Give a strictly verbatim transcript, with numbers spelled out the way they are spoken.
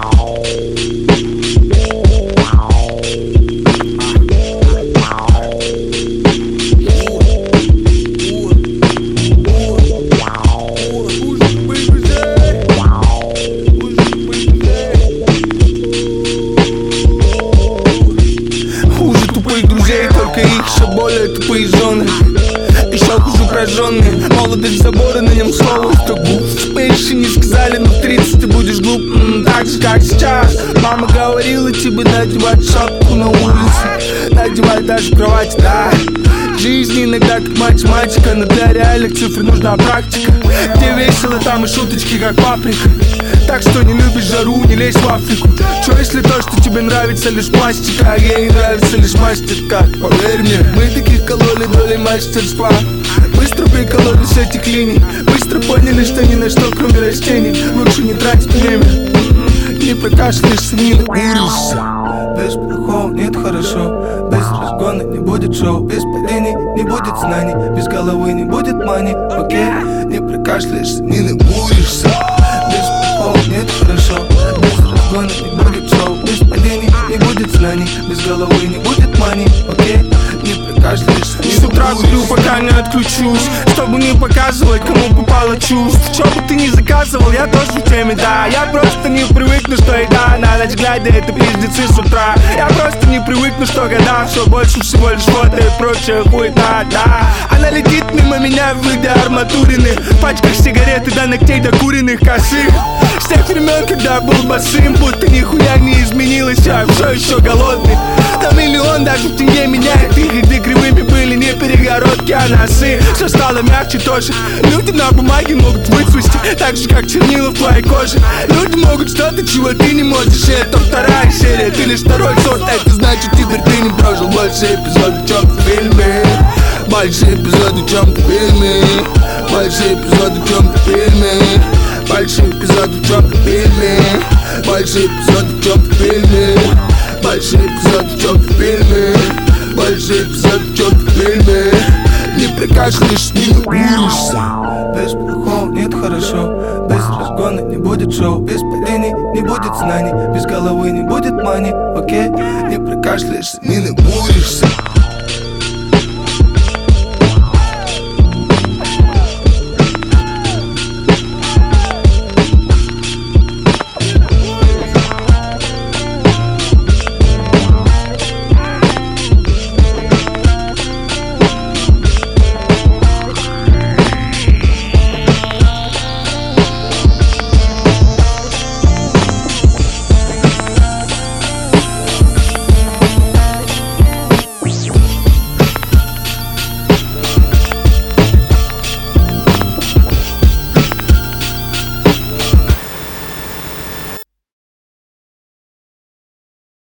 Только их еще более тупые жены. Еще хуже прожженные. Молодость забора, на нем слово табу. Мы еще не сказали, но в тридцать ты будешь глуп, м-м, так же, как сейчас. Мама говорила тебе надевать шапку на улице, надевать даже в кровати, да. Жизнь иногда как математика, но для реальных цифр нужна практика. Где весело, там и шуточки, как паприка. Так что не любишь жару, не лезь в Африку. Чё если то, что тебе нравится лишь пластика, а ей нравится лишь мастерка? Поверь мне, мы таких кололи долей мастерства. Быстро прикололи с этих линий. Быстро поняли, что ни на что кроме растений лучше не тратить время. Не прокашляешься, не накуришься. Без плохого нет хорошо. Без разгона не будет шоу. Без падений не будет знаний. Без головы не будет мани. Окей, не прокашляешься, не накуришься. Без плохого нет хорошо. Без разгона не будет шоу. Без падений не будет знаний. Без головы не будет мани. Окей, не прокашляешься, не накуришься. С утра курю, пока не отключусь, чтобы не показывать, кому попало чувств. Что бы ты ни заказывал, я тоже в теме, да. Я просто не привыкну, что еда на ночь глядя, это пиздецы с утра. Я просто не привыкну, что года все больше всего лишь фото и прочая хуйта, да. Она летит мимо меня в виде арматурины, в пачках сигареты до ногтей до куриных косых. С тех времен, когда был босым, будто нихуя не изменилось, я все еще голодный. На миллион даже в тенге меняет их, где кривыми были не перегородки, а носы. Все стало мягче тоже. Люди на бумаге могут выцвести, так же как чернила в твоей коже. Люди могут что-то, чего ты не можешь, и это вторая серия. Ты лишь второй сорт, это значит теперь ты не прожил больше эпизодов, чем в фильме. Больше эпизодов, чем в фильме. Больше эпизодов, чем в фильме. Больше эпизодов, чем в фильме. Больше эпизодов, чем в фильме. Больше эпизодов, чем в фильме. Больше эпизодов, чем в фильме. Не прикашляешь, не накуришься. Без плохого нет хорошо. Без разгона не будет шоу. Без падений не будет знаний. Без головы не будет мани. Окей, не прикашляешься, не накуришься.